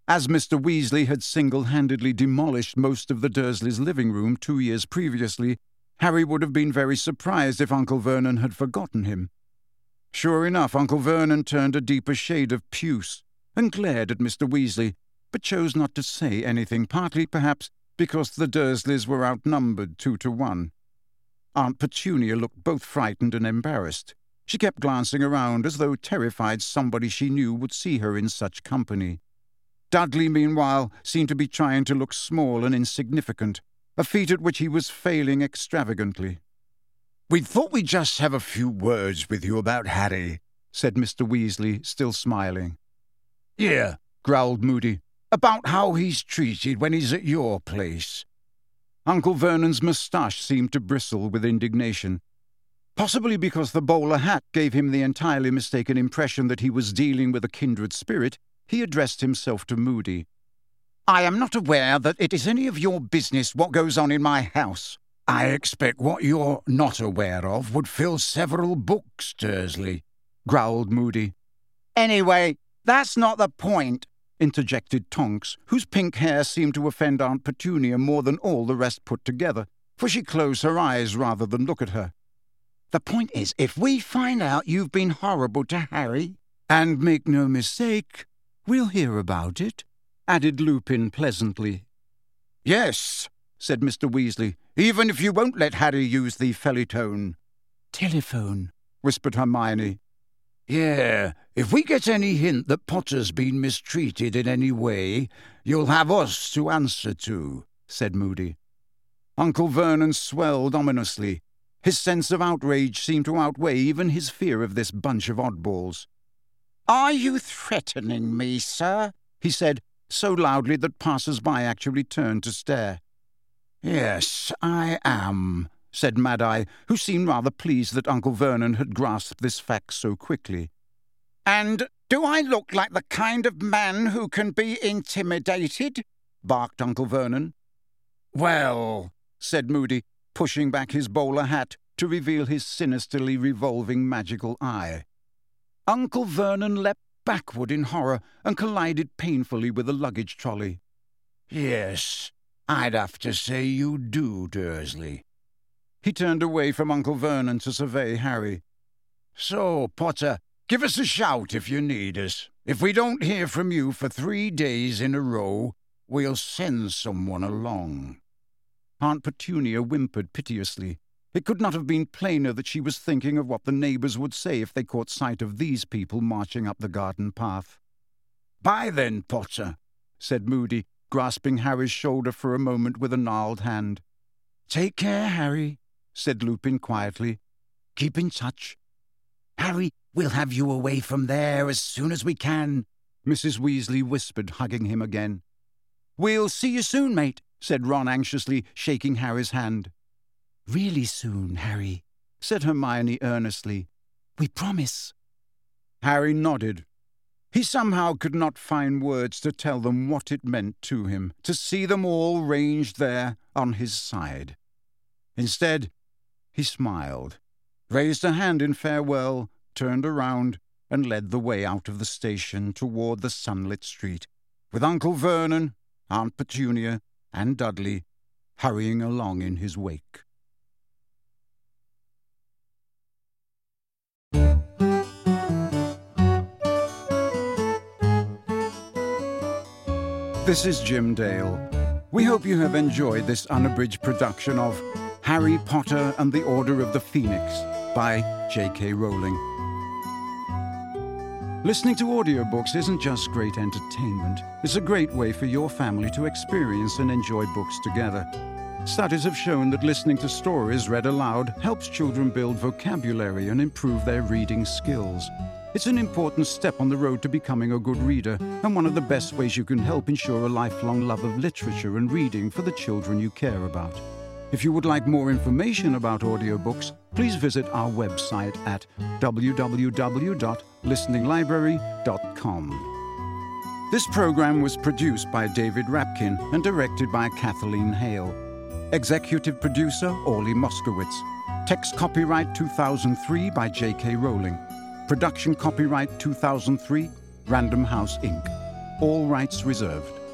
As Mr. Weasley had single-handedly demolished most of the Dursleys' living room 2 years previously, Harry would have been very surprised if Uncle Vernon had forgotten him. Sure enough, Uncle Vernon turned a deeper shade of puce and glared at Mr. Weasley, but chose not to say anything, partly, perhaps, because the Dursleys were outnumbered 2-1. Aunt Petunia looked both frightened and embarrassed. She kept glancing around as though terrified somebody she knew would see her in such company. Dudley, meanwhile, seemed to be trying to look small and insignificant, a feat at which he was failing extravagantly. "We thought we'd just have a few words with you about Harry," said Mr. Weasley, still smiling. "Yeah," growled Moody. "About how he's treated when he's at your place." Uncle Vernon's moustache seemed to bristle with indignation. Possibly because the bowler hat gave him the entirely mistaken impression that he was dealing with a kindred spirit, he addressed himself to Moody. "I am not aware that it is any of your business what goes on in my house. I expect what you're not aware of would fill several books, Dursley," growled Moody. "Anyway, that's not the point," interjected Tonks, whose pink hair seemed to offend Aunt Petunia more than all the rest put together, for she closed her eyes rather than look at her. "The point is, if we find out you've been horrible to Harry—" "And make no mistake, we'll hear about it," added Lupin pleasantly. "Yes," said Mr. Weasley, "even if you won't let Harry use the Feliton." "Telephone," whispered Hermione. "Yeah, if we get any hint that Potter's been mistreated in any way, you'll have us to answer to," said Moody. Uncle Vernon swelled ominously. His sense of outrage seemed to outweigh even his fear of this bunch of oddballs. "Are you threatening me, sir?" he said, so loudly that passers-by actually turned to stare. "Yes, I am," said Mad-Eye, who seemed rather pleased that Uncle Vernon had grasped this fact so quickly. "And do I look like the kind of man who can be intimidated?" barked Uncle Vernon. "Well," said Moody, pushing back his bowler hat to reveal his sinisterly revolving magical eye. Uncle Vernon leapt backward in horror and collided painfully with the luggage trolley. "Yes, I'd have to say you do, Dursley." He turned away from Uncle Vernon to survey Harry. "So, Potter, give us a shout if you need us. If we don't hear from you for 3 days in a row, we'll send someone along." Aunt Petunia whimpered piteously. It could not have been plainer that she was thinking of what the neighbours would say if they caught sight of these people marching up the garden path. "Bye then, Potter," said Moody, grasping Harry's shoulder for a moment with a gnarled hand. "Take care, Harry," said Lupin quietly. "Keep in touch. Harry, we'll have you away from there as soon as we can," Mrs. Weasley whispered, hugging him again. "We'll see you soon, mate," said Ron anxiously, shaking Harry's hand. "Really soon, Harry," said Hermione earnestly. "We promise." Harry nodded. He somehow could not find words to tell them what it meant to him to see them all ranged there on his side. Instead, he smiled, raised a hand in farewell, turned around, and led the way out of the station toward the sunlit street, with Uncle Vernon, Aunt Petunia, and Dudley hurrying along in his wake. This is Jim Dale. We hope you have enjoyed this unabridged production of Harry Potter and the Order of the Phoenix by J.K. Rowling. Listening to audiobooks isn't just great entertainment. It's a great way for your family to experience and enjoy books together. Studies have shown that listening to stories read aloud helps children build vocabulary and improve their reading skills. It's an important step on the road to becoming a good reader, and one of the best ways you can help ensure a lifelong love of literature and reading for the children you care about. If you would like more information about audiobooks, please visit our website at www.listeninglibrary.com. This program was produced by David Rapkin and directed by Kathleen Hale. Executive producer, Orly Moskowitz. Text copyright 2003 by J.K. Rowling. Production copyright 2003, Random House, Inc. All rights reserved.